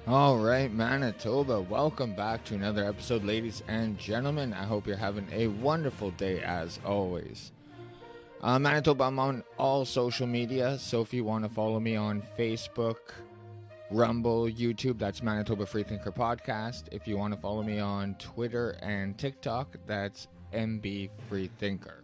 All right, Manitoba, welcome back to another episode, ladies and gentlemen. I hope you're having a wonderful day as always. Manitoba, I'm on all social media, so if you want to follow me on Facebook, Rumble, YouTube, that's Manitoba Freethinker Podcast. If you want to follow me on Twitter and TikTok, that's MB Freethinker.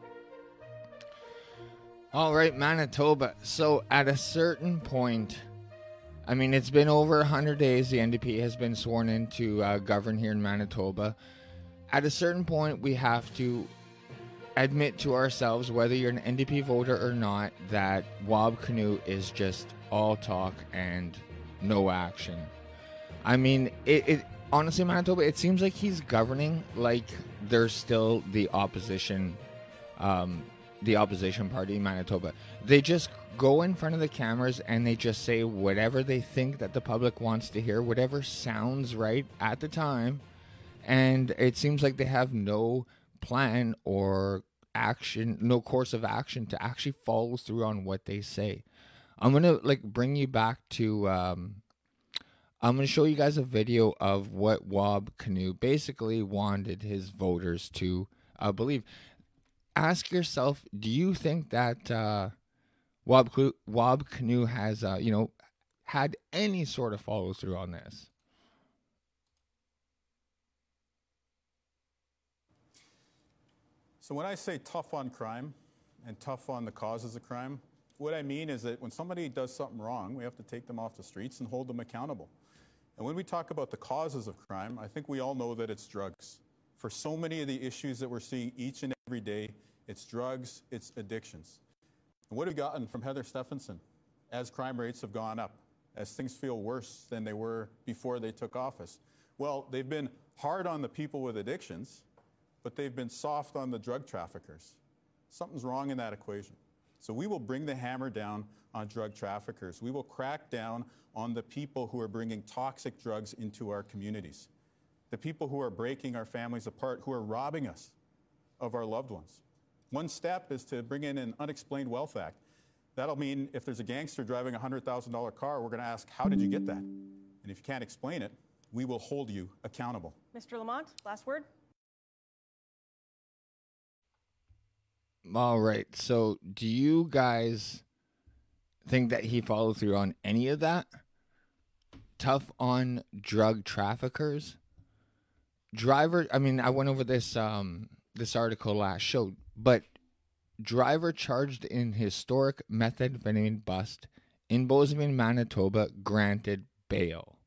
All right, Manitoba. So at a certain point, it's been over 100 days the NDP has been sworn in to govern here in Manitoba. At a certain point, we have to admit to ourselves, whether you're an NDP voter or not, that Wab Kinew is just all talk and no action. Honestly, Manitoba, it seems like he's governing like there's still the opposition party in Manitoba. They just go in front of the cameras and they just say whatever they think that the public wants to hear, whatever sounds right at the time. And it seems like they have no plan or action, no course of action to actually follow through on what they say. I'm going to bring you back to, I'm going to show you guys a video of what Wab Kinew basically wanted his voters to believe. Ask yourself, do you think that Wab Kinew has, had any sort of follow through on this? So when I say tough on crime and tough on the causes of crime, what I mean is that when somebody does something wrong, we have to take them off the streets and hold them accountable. And when we talk about the causes of crime, I think we all know that it's drugs. For so many of the issues that we're seeing each and every day, it's drugs, it's addictions. And what have we gotten from Heather Stefanson as crime rates have gone up, as things feel worse than they were before they took office? Well, they've been hard on the people with addictions, but they've been soft on the drug traffickers. Something's wrong in that equation. So we will bring the hammer down on drug traffickers. We will crack down on the people who are bringing toxic drugs into our communities, the people who are breaking our families apart, who are robbing us of our loved ones. One step is to bring in an Unexplained Wealth Act. That'll mean if there's a gangster driving a $100,000 car, we're going to ask, how did you get that? And if you can't explain it, we will hold you accountable. Mr. Lamont, last word. All right. So do you guys think that he followed through on any of that? Tough on drug traffickers? I went over this article last show, but driver charged in historic methamphetamine bust in Bozeman, Manitoba, granted bail.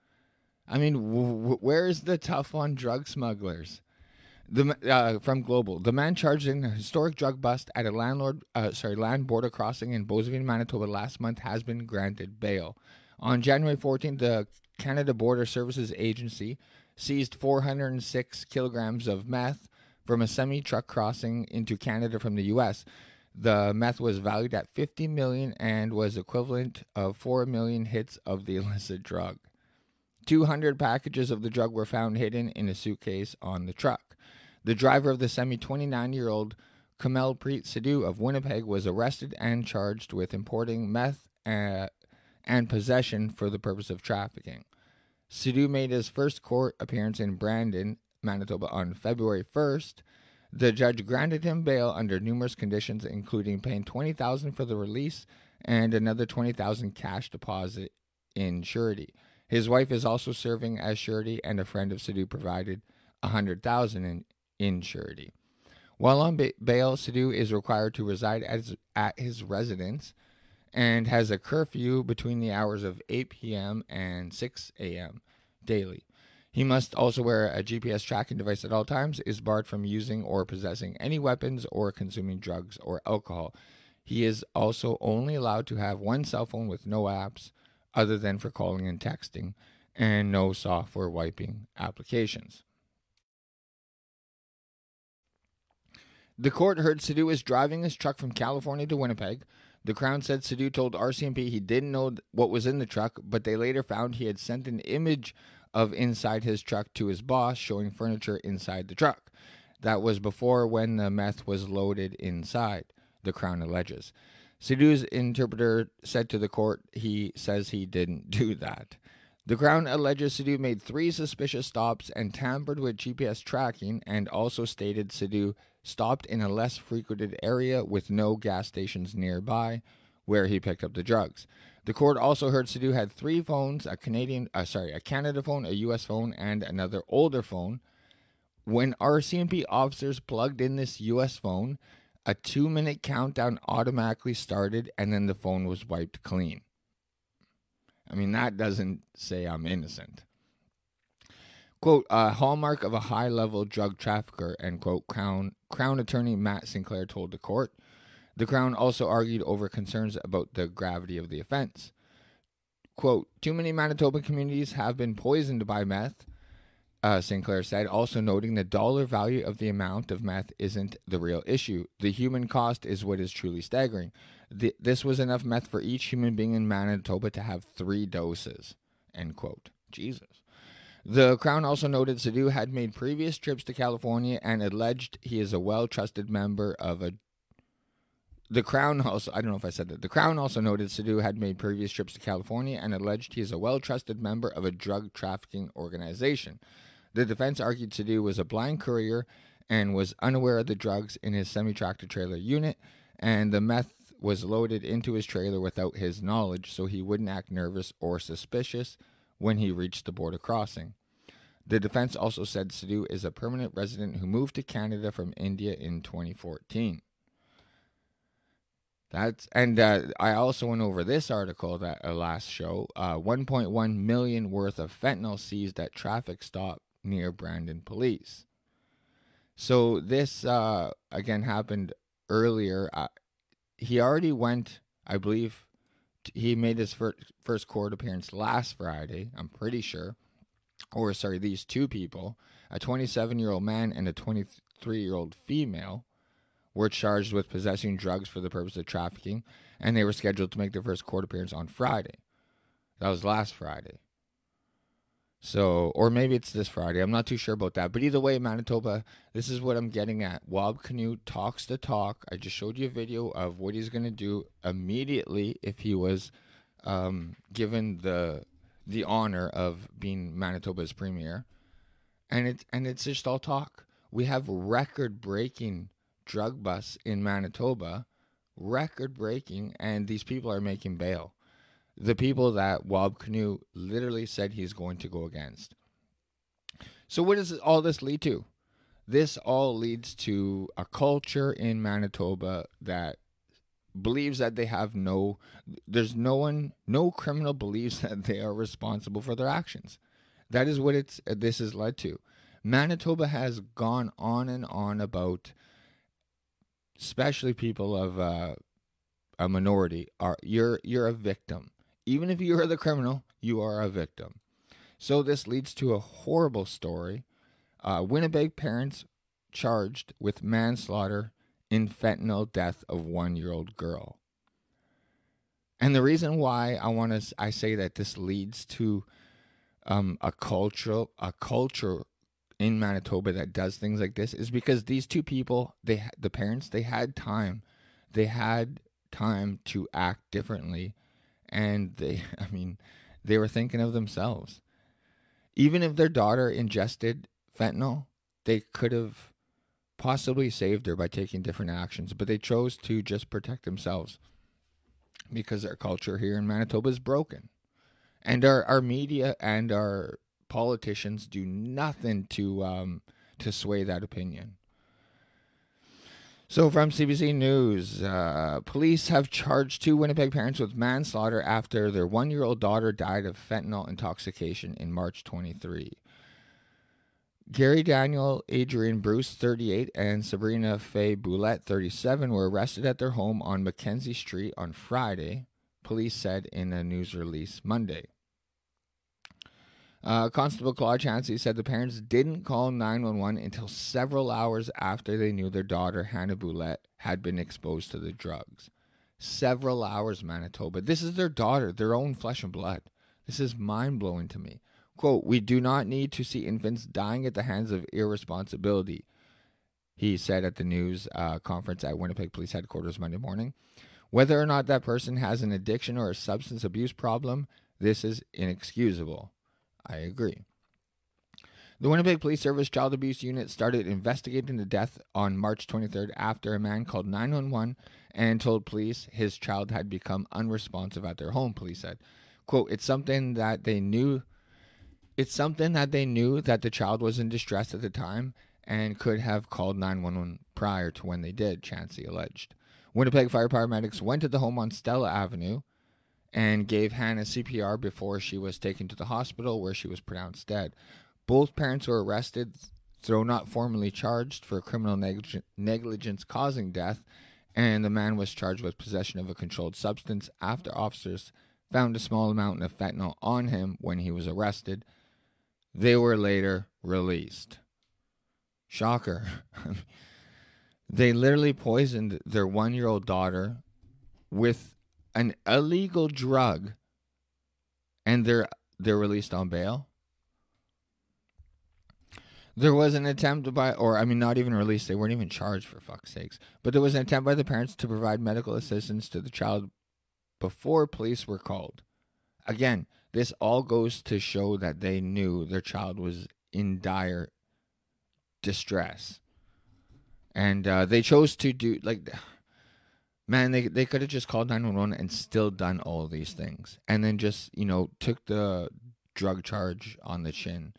Where is the tough on drug smugglers? From Global, the man charged in a historic drug bust at a land border crossing in Bozeman, Manitoba last month has been granted bail. On January 14th, the Canada Border Services Agency seized 406 kilograms of meth from a semi-truck crossing into Canada from the U.S. The meth was valued at $50 million and was equivalent of 4 million hits of the illicit drug. 200 packages of the drug were found hidden in a suitcase on the truck. The driver of the semi, 29-year-old Kamelpreet Sidhu of Winnipeg, was arrested and charged with importing meth and possession for the purpose of trafficking. Sidhu made his first court appearance in Brandon, Manitoba on February 1st. The judge granted him bail under numerous conditions, including paying $20,000 for the release and another $20,000 cash deposit in surety. His wife is also serving as surety, and a friend of Sidhu provided $100,000 in surety. While on bail, Sidhu is required to reside at his residence and has a curfew between the hours of 8 p.m. and 6 a.m. daily. He must also wear a GPS tracking device at all times, is barred from using or possessing any weapons or consuming drugs or alcohol. He is also only allowed to have one cell phone with no apps other than for calling and texting, and no software wiping applications. The court heard Sidhu was driving his truck from California to Winnipeg. The Crown said Sidhu told RCMP he didn't know what was in the truck, but they later found he had sent an image of inside his truck to his boss showing furniture inside the truck. That was before when the meth was loaded inside, the Crown alleges. Sidhu's interpreter said to the court he says he didn't do that. The Crown alleges Sidhu made 3 suspicious stops and tampered with GPS tracking, and also stated Sidhu stopped in a less frequented area with no gas stations nearby where he picked up the drugs. The court also heard Sidhu had 3 phones, a Canada phone, a US phone, and another older phone. When RCMP officers plugged in this US phone, a 2-minute countdown automatically started, and then the phone was wiped clean. I mean, that doesn't say I'm innocent. Quote, a hallmark of a high-level drug trafficker, end quote, Crown attorney Matt Sinclair told the court. The Crown also argued over concerns about the gravity of the offense. Quote, too many Manitoban communities have been poisoned by meth, Sinclair said, also noting the dollar value of the amount of meth isn't the real issue. The human cost is what is truly staggering. This was enough meth for each human being in Manitoba to have 3 doses, end quote. Jesus. The Crown also noted Sidhu had made previous trips to California and alleged he is a well-trusted member of a... The Crown also noted Sidhu had made previous trips to California and alleged he is a well-trusted member of a drug trafficking organization. The defense argued Sidhu was a blind courier and was unaware of the drugs in his semi-tractor trailer unit, and the meth was loaded into his trailer without his knowledge, so he wouldn't act nervous or suspicious when he reached the border crossing. The defense also said Sidhu is a permanent resident who moved to Canada from India in 2014. I also went over this article that last show. 1.1 million worth of fentanyl seized at traffic stop near Brandon Police. So this again happened earlier. He already went, I believe, he made his first court appearance last Friday, I'm pretty sure. These 2 people, a 27-year-old man and a 23-year-old female, were charged with possessing drugs for the purpose of trafficking, and they were scheduled to make their first court appearance on Friday. That was last Friday. So, or maybe it's this Friday. I'm not too sure about that. But either way, Manitoba, this is what I'm getting at. Wab Kinew talks the talk. I just showed you a video of what he's going to do immediately if he was given the honor of being Manitoba's premier. And it's just all talk. We have record-breaking drug busts in Manitoba, record-breaking, and these people are making bail. The people that Wab Kinew literally said he's going to go against. So what does all this lead to? This all leads to a culture in Manitoba that believes that they have no criminal believes that they are responsible for their actions. That is what this has led to. Manitoba has gone on and on about, especially people of a minority, you're a victim. Even if you are the criminal, you are a victim. So this leads to a horrible story. Winnipeg parents charged with manslaughter in fentanyl death of 1-year-old girl. And the reason why I say that this leads to a culture in Manitoba that does things like this is because these 2 people, the parents, they had time to act differently. And they were thinking of themselves. Even if their daughter ingested fentanyl, they could have possibly saved her by taking different actions. But they chose to just protect themselves because our culture here in Manitoba is broken. And our media and our politicians do nothing to sway that opinion. So from CBC News, police have charged 2 Winnipeg parents with manslaughter after their 1-year-old daughter died of fentanyl intoxication in March 23. Gary Daniel, Adrian Bruce, 38, and Sabrina Faye Boulette, 37, were arrested at their home on Mackenzie Street on Friday, police said in a news release Monday. Constable Claude Chansey said the parents didn't call 911 until several hours after they knew their daughter, Hannah Boulette, had been exposed to the drugs. Several hours, Manitoba. This is their daughter, their own flesh and blood. This is mind-blowing to me. Quote, we do not need to see infants dying at the hands of irresponsibility, he said at the news conference at Winnipeg Police Headquarters Monday morning. Whether or not that person has an addiction or a substance abuse problem, this is inexcusable. I agree. The Winnipeg Police Service Child Abuse Unit started investigating the death on March 23rd after a man called 911 and told police his child had become unresponsive at their home, police said. Quote, it's something that they knew that the child was in distress at the time and could have called 911 prior to when they did, Chansey alleged. Winnipeg fire paramedics went to the home on Stella Avenue and gave Hannah CPR before she was taken to the hospital where she was pronounced dead. Both parents were arrested, though not formally charged, for criminal negligence causing death, and the man was charged with possession of a controlled substance after officers found a small amount of fentanyl on him when he was arrested. They were later released. Shocker. They literally poisoned their 1-year-old daughter with an illegal drug, and they're released on bail. There was an attempt not even released, they weren't even charged, for fuck's sakes. But there was an attempt by the parents to provide medical assistance to the child before police were called. Again, this all goes to show that they knew their child was in dire distress. And they chose to do, they could have just called 911 and still done all these things. And then just, took the drug charge on the chin.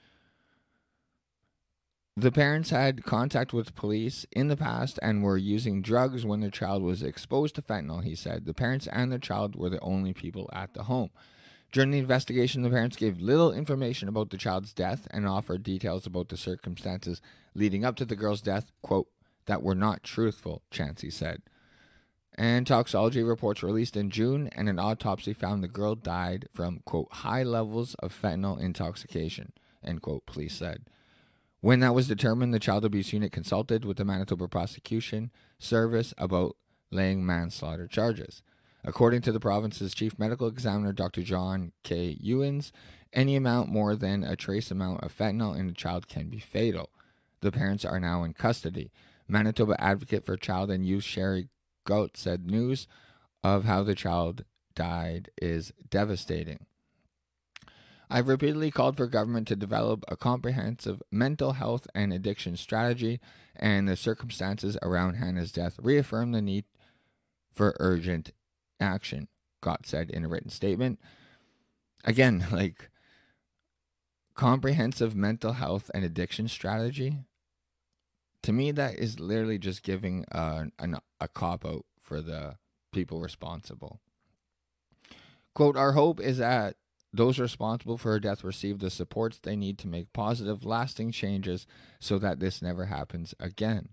The parents had contact with police in the past and were using drugs when their child was exposed to fentanyl, he said. The parents and their child were the only people at the home. During the investigation, the parents gave little information about the child's death and offered details about the circumstances leading up to the girl's death, quote, that were not truthful, Chansey said. And toxicology reports released in June, and an autopsy found the girl died from, quote, high levels of fentanyl intoxication, end quote, police said. When that was determined, the Child Abuse Unit consulted with the Manitoba Prosecution Service about laying manslaughter charges. According to the province's chief medical examiner, Dr. John K. Ewens, any amount more than a trace amount of fentanyl in a child can be fatal. The parents are now in custody. Manitoba advocate for child and youth Sherry Goat said news of how the child died is devastating. I've repeatedly called for government to develop a comprehensive mental health and addiction strategy, and the circumstances around Hannah's death reaffirm the need for urgent action, Gott said in a written statement. Again, comprehensive mental health and addiction strategy, to me that is literally just giving a cop-out for the people responsible. Quote, our hope is that those responsible for her death receive the supports they need to make positive, lasting changes so that this never happens again.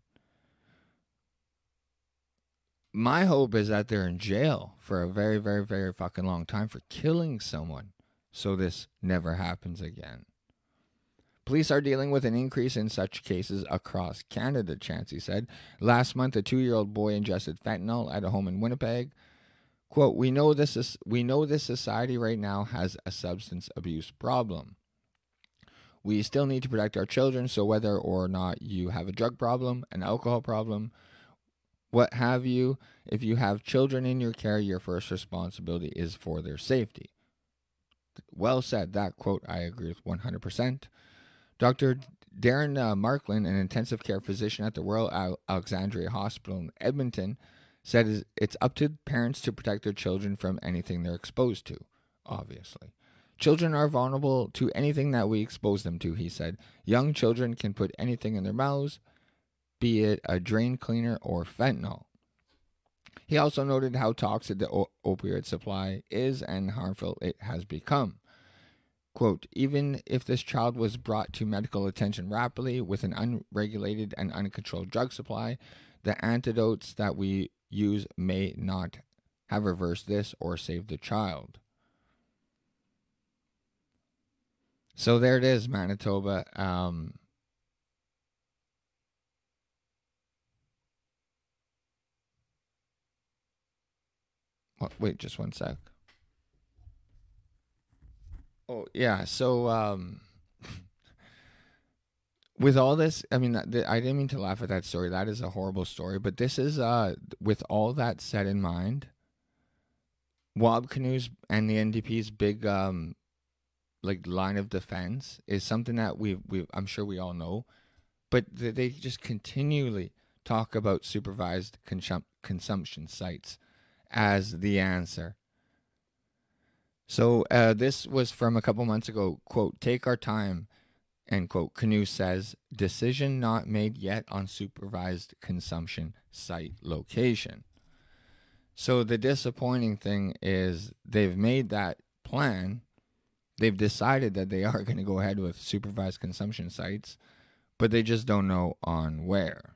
My hope is that they're in jail for a very, very, very fucking long time for killing someone so this never happens again. Police are dealing with an increase in such cases across Canada, Chansey said. Last month, a 2-year-old boy ingested fentanyl at a home in Winnipeg. Quote, we know this society right now has a substance abuse problem. We still need to protect our children, so whether or not you have a drug problem, an alcohol problem, what have you, if you have children in your care, your first responsibility is for their safety. Well said. That quote I agree with 100%. Dr. Darren Markland, an intensive care physician at the Royal Alexandria Hospital in Edmonton, said it's up to parents to protect their children from anything they're exposed to, obviously. Children are vulnerable to anything that we expose them to, he said. Young children can put anything in their mouths, be it a drain cleaner or fentanyl. He also noted how toxic the opioid supply is and harmful it has become. Quote, even if this child was brought to medical attention rapidly with an unregulated and uncontrolled drug supply, the antidotes that we use may not have reversed this or saved the child. So there it is, Manitoba. Wait, just one sec. Oh, yeah. So, with all this, I mean, I didn't mean to laugh at that story. That is a horrible story. But this is, with all that set in mind, Wab Canoes and the NDP's big like line of defense is something that I'm sure we all know, but they just continually talk about supervised consumption sites as the answer. So this was from a couple months ago. Quote, "Take our time," end quote. Canoe says, "Decision not made yet on supervised consumption site location." So the disappointing thing is they've made that plan. They've decided that they are going to go ahead with supervised consumption sites, but they just don't know on where.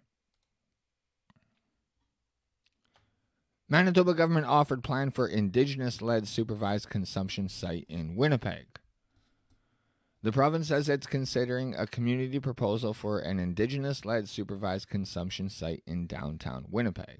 Manitoba government offered plan for Indigenous-led supervised consumption site in Winnipeg. The province says it's considering a community proposal for an Indigenous-led supervised consumption site in downtown Winnipeg.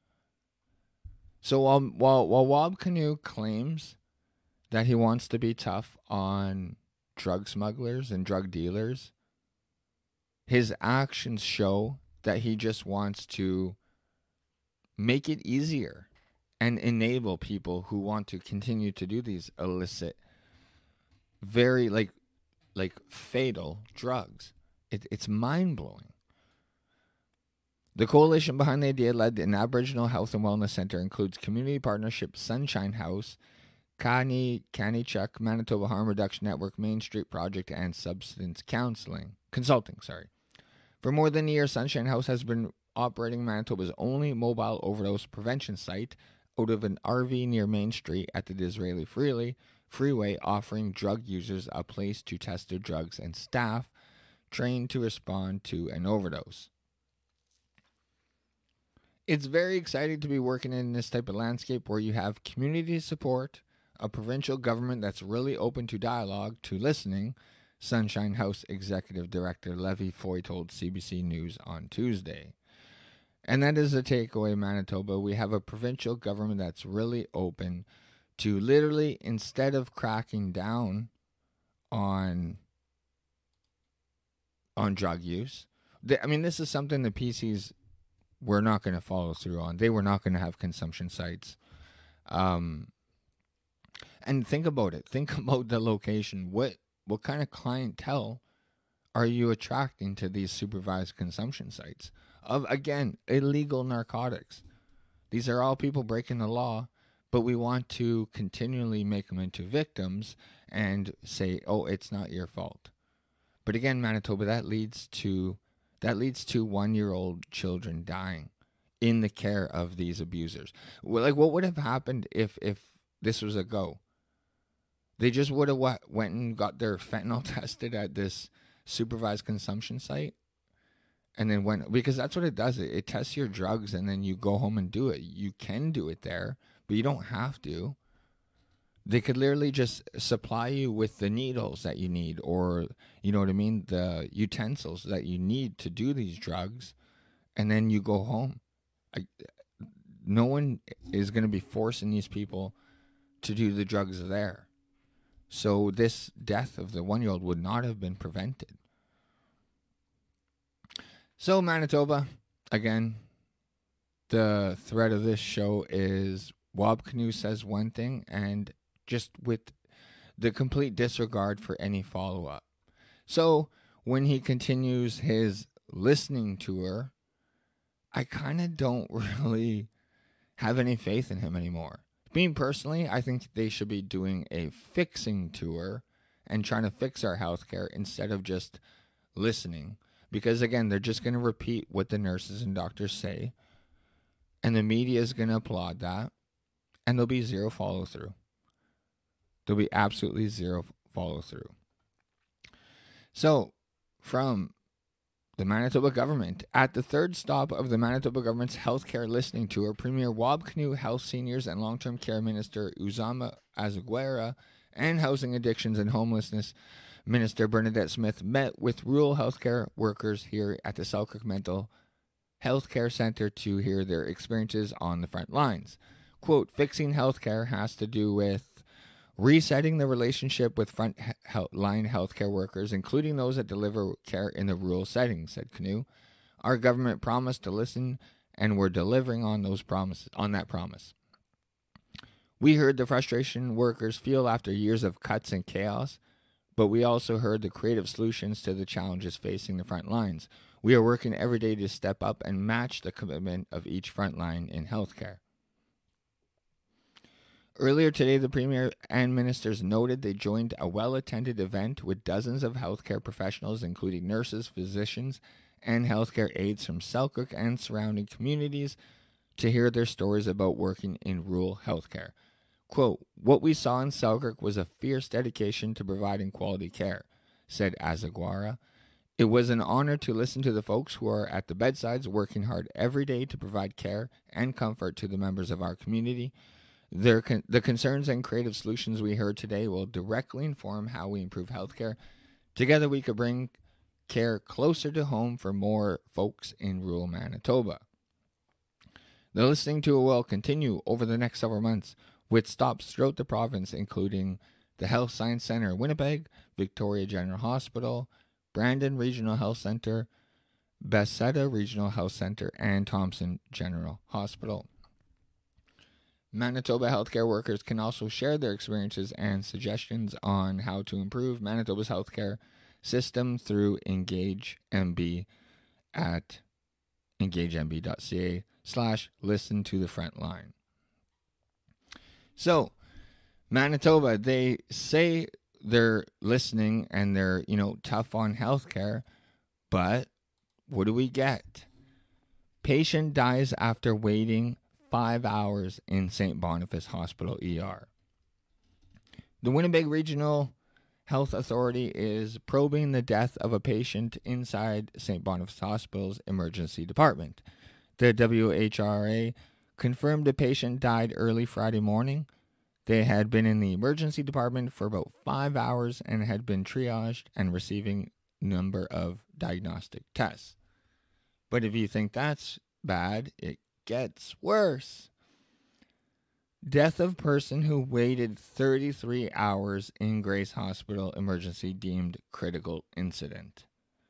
So while Wab Kinew claims that he wants to be tough on drug smugglers and drug dealers, his actions show that he just wants to make it easier and enable people who want to continue to do these illicit, very like fatal drugs. It's mind-blowing. The coalition behind the idea led an Aboriginal Health and Wellness Center includes community partnership Sunshine House, Kanichuk, Manitoba Harm Reduction Network, Main Street Project, and Substance Consulting. For more than a year, Sunshine House has been operating Manitoba's only mobile overdose prevention site out of an RV near Main Street at the Disraeli Freeway, offering drug users a place to test their drugs and staff trained to respond to an overdose. It's very exciting to be working in this type of landscape where you have community support, a provincial government that's really open to dialogue, to listening, Sunshine House Executive Director Levi Foy told CBC News on Tuesday. And that is the takeaway, Manitoba. We have a provincial government that's really open to literally, instead of cracking down on drug use. This is something the PCs were not going to follow through on. They were not going to have consumption sites. And think about it. Think about the location. What kind of clientele are you attracting to these supervised consumption sites of, again, illegal narcotics? These are all people breaking the law, but we want to continually make them into victims and say, oh, it's not your fault. But again, Manitoba, that leads to 1-year-old children dying in the care of these abusers. Like, what would have happened if this was a go? They just would have went and got their fentanyl tested at this supervised consumption site, and then because that's what it does. It tests your drugs, and then you go home and do it. You can do it there, but you don't have to. They could literally just supply you with the needles that you need, or, you know what I mean, the utensils that you need to do these drugs, and then you go home. No one is going to be forcing these people to do the drugs there. So this death of the 1-year-old would not have been prevented. So Manitoba, again, the thread of this show is Wab Kinew says one thing, and just with the complete disregard for any follow-up. So when he continues his listening tour, I kind of don't really have any faith in him anymore. Me personally, I think they should be doing a fixing tour and trying to fix our healthcare instead of just listening. Because again, they're just going to repeat what the nurses and doctors say, and the media is going to applaud that, and there'll be zero follow-through. There'll be absolutely zero follow-through. So, from the Manitoba government, at the third stop of the Manitoba government's healthcare listening tour, Premier Wab Kinew, Health, Seniors and Long-Term Care Minister Uzama Azuguera, and Housing, Addictions and Homelessness Minister Bernadette Smith met with rural healthcare workers here at the Selkirk Mental Health Care Center to hear their experiences on the front lines. Quote, fixing healthcare has to do with resetting the relationship with front-line healthcare workers, including those that deliver care in the rural settings, said Kinew. Our government promised to listen, and we're delivering on that promise. We heard the frustration workers feel after years of cuts and chaos. but we also heard the creative solutions to the challenges facing the front lines. We are working every day to step up and match the commitment of each front line in healthcare. Earlier today, the Premier and ministers noted they joined a well-attended event with dozens of healthcare professionals, including nurses, physicians, and healthcare aides from Selkirk and surrounding communities, to hear their stories about working in rural healthcare. Quote, "What we saw in Selkirk was a fierce dedication to providing quality care," said Azaguara. "It was an honor to listen to the folks who are at the bedsides working hard every day to provide care and comfort to the members of our community. The concerns and creative solutions we heard today will directly inform how we improve healthcare. Together we could bring care closer to home for more folks in rural Manitoba." The listening tour will continue over the next several months with stops throughout the province, including the Health Science Centre in Winnipeg, Victoria General Hospital, Brandon Regional Health Centre, Bethesda Regional Health Centre, and Thompson General Hospital. Manitoba healthcare workers can also share their experiences and suggestions on how to improve Manitoba's healthcare system through Engage MB at engagemb.ca/listen to the front line. So, Manitoba, they say they're listening and they're, tough on healthcare, but what do we get? Patient dies after waiting 5 hours in St. Boniface Hospital ER. The Winnipeg Regional Health Authority is probing the death of a patient inside St. Boniface Hospital's emergency department. The WHRA confirmed the patient died early Friday morning. They had been in the emergency department for about 5 hours and had been triaged and receiving a number of diagnostic tests. But if you think that's bad, it gets worse. Death of person who waited 33 hours in Grace Hospital emergency deemed critical incident.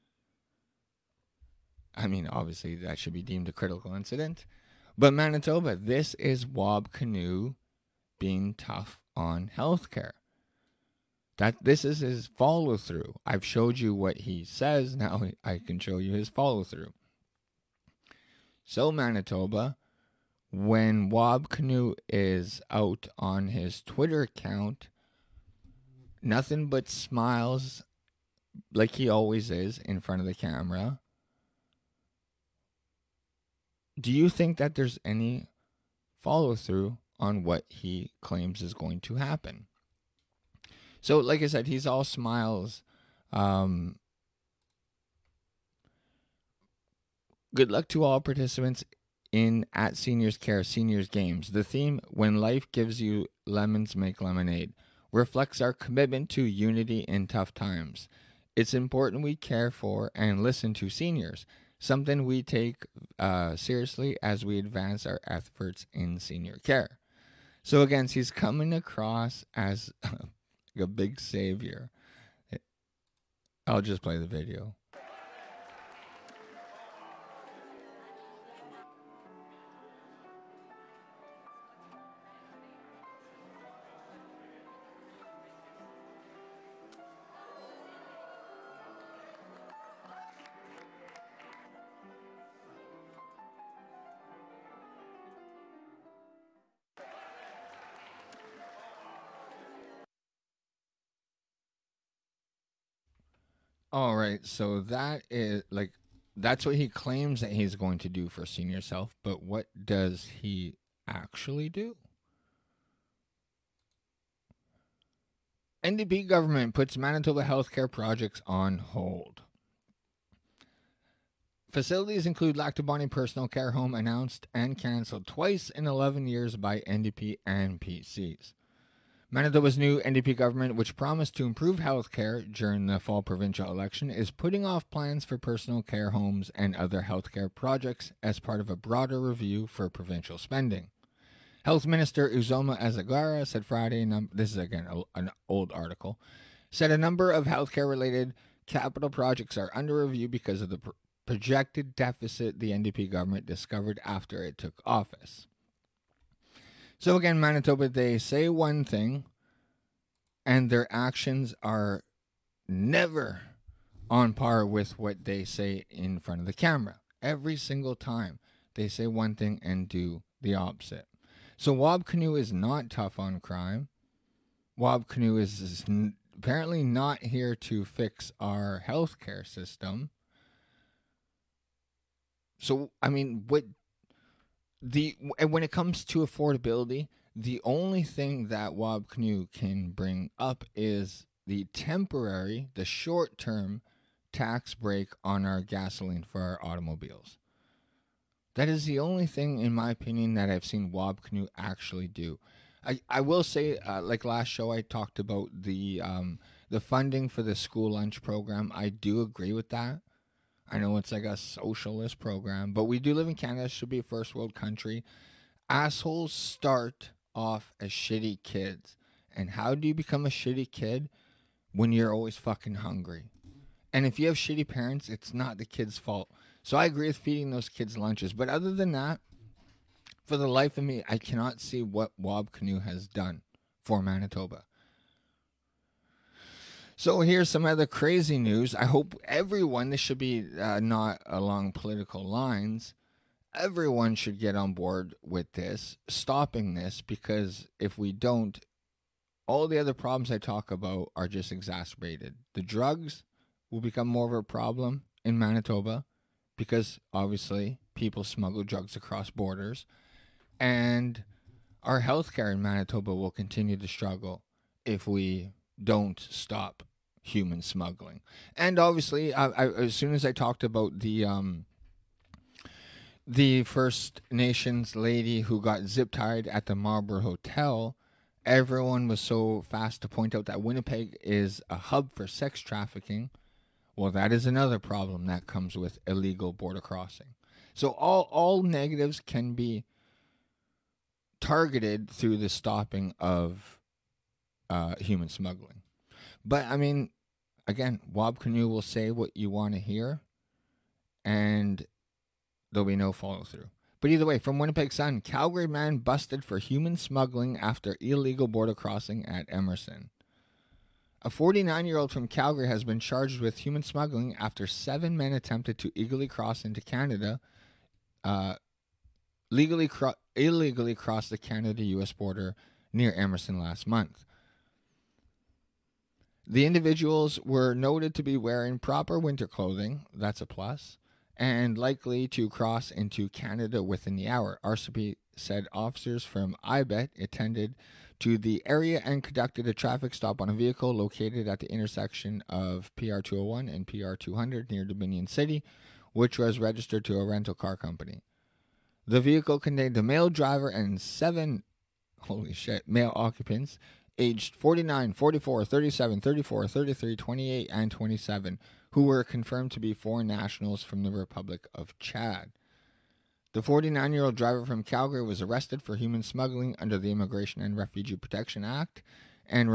I mean, obviously that should be deemed a critical incident. But Manitoba, this is Wab Kinew being tough on healthcare. This is his follow-through. I've showed you what he says. Now I can show you his follow-through. So Manitoba, when Wab Kinew is out on his Twitter account, nothing but smiles like he always is in front of the camera. Do you think that there's any follow-through on what he claims is going to happen? So, like I said, he's all smiles. Good luck to all participants at Seniors Care, Seniors Games. The theme, "When Life Gives You Lemons, Make Lemonade," reflects our commitment to unity in tough times. It's important we care for and listen to seniors, something we take seriously as we advance our efforts in senior care. So again, he's coming across as a big savior. I'll just play the video. All right, so that's what he claims that he's going to do for Seniors Health, but what does he actually do? NDP government puts Manitoba healthcare projects on hold. Facilities include Lac du Bonnet Personal Care Home announced and cancelled twice in 11 years by NDP and PCs. Manitoba's new NDP government, which promised to improve health care during the fall provincial election, is putting off plans for personal care homes and other healthcare projects as part of a broader review for provincial spending. Health Minister Uzoma Azaguara said Friday, this is again an old article, said a number of healthcare-related capital projects are under review because of the projected deficit the NDP government discovered after it took office. So again, Manitoba, they say one thing, and their actions are never on par with what they say in front of the camera. Every single time they say one thing and do the opposite. So Wab Kinew is not tough on crime. Wab Kinew is apparently not here to fix our healthcare system. So, I mean, when it comes to affordability, the only thing that Wab Kinew can bring up is the short-term tax break on our gasoline for our automobiles. That is the only thing, in my opinion, that I've seen Wab Kinew actually do. I will say, like last show, I talked about the funding for the school lunch program. I do agree with that. I know it's like a socialist program, but we do live in Canada. It should be a first world country. Assholes start off as shitty kids. And how do you become a shitty kid? When you're always fucking hungry. And if you have shitty parents, it's not the kid's fault. So I agree with feeding those kids lunches. But other than that, for the life of me, I cannot see what Wab Kinew has done for Manitoba. So here's some other crazy news. I hope everyone, this should be not along political lines, everyone should get on board with this, stopping this, because if we don't, all the other problems I talk about are just exacerbated. The drugs will become more of a problem in Manitoba because obviously people smuggle drugs across borders. And our healthcare in Manitoba will continue to struggle if we don't stop human smuggling. And obviously, as soon as I talked about the First Nations lady who got zip-tied at the Marlborough Hotel, everyone was so fast to point out that Winnipeg is a hub for sex trafficking. Well, that is another problem that comes with illegal border crossing. So all negatives can be targeted through the stopping of human smuggling. But, I mean, again, Wab Kinew will say what you want to hear, and there'll be no follow-through. But either way, from Winnipeg Sun, Calgary man busted for human smuggling after illegal border crossing at Emerson. A 49-year-old from Calgary has been charged with human smuggling after 7 men attempted to illegally cross into Canada, illegally cross the Canada-U.S. border near Emerson last month. The individuals were noted to be wearing proper winter clothing, that's a plus, and likely to cross into Canada within the hour. RCP said officers from IBET attended to the area and conducted a traffic stop on a vehicle located at the intersection of PR 201 and PR 200 near Dominion City, which was registered to a rental car company. The vehicle contained a male driver and 7 male occupants aged 49, 44, 37, 34, 33, 28, and 27, who were confirmed to be foreign nationals from the Republic of Chad. The 49-year-old driver from Calgary was arrested for human smuggling under the Immigration and Refugee Protection Act and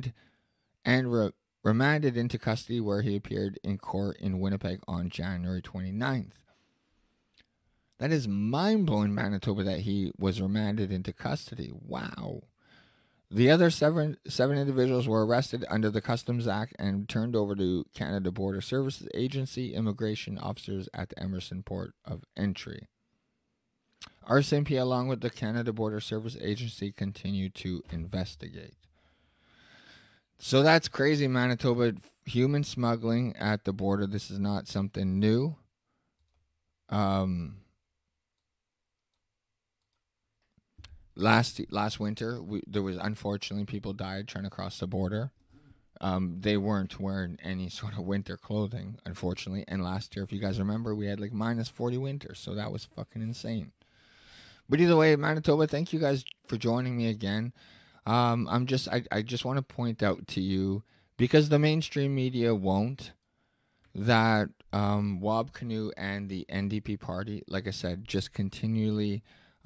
remanded into custody, where he appeared in court in Winnipeg on January 29th. That is mind-blowing, Manitoba, that he was remanded into custody. Wow. The other seven individuals were arrested under the Customs Act and turned over to Canada Border Services Agency immigration officers at the Emerson Port of Entry. RCMP, along with the Canada Border Service Agency, continue to investigate. So that's crazy, Manitoba. Human smuggling at the border. This is not something new. Last winter, there was, unfortunately, people died trying to cross the border. They weren't wearing any sort of winter clothing, unfortunately. And last year, if you guys remember, we had like minus 40 winter, so that was fucking insane. But either way, Manitoba, thank you guys for joining me again. I just want to point out to you, because the mainstream media won't, that Wab Kinew and the NDP party, like I said, just continually,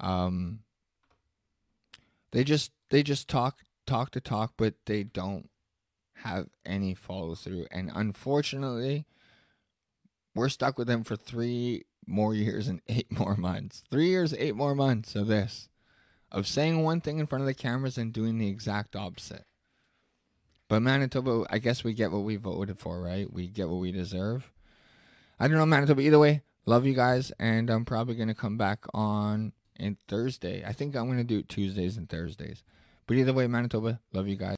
they just talk to talk, but they don't have any follow through. And unfortunately, we're stuck with them for 3 more years and 8 more months. 3 years, 8 more months of this, of saying one thing in front of the cameras and doing the exact opposite. But Manitoba, I guess we get what we voted for, right? We get what we deserve. I don't know, Manitoba. Either way, love you guys, and I'm probably going to come back on Thursday. I think I'm going to do Tuesdays and Thursdays. But either way, Manitoba, love you guys.